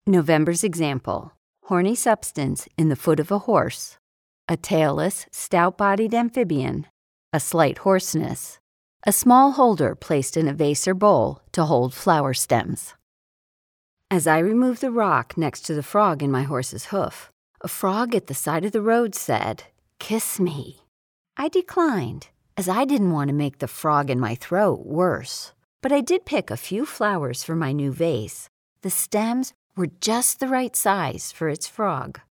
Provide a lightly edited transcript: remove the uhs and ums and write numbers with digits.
November's example: horny substance in the foot of a horse, a tailless, stout-bodied amphibian, a slight hoarseness, a small holder placed in a vase or bowl to hold flower stems. As I removed the rock next to the frog in my horse's hoof, a frog at the side of the road said, "Kiss me." I declined, as I didn't want to make the frog in my throat worse. But I did pick a few flowers for my new vase. The stems were just the right size for its frog.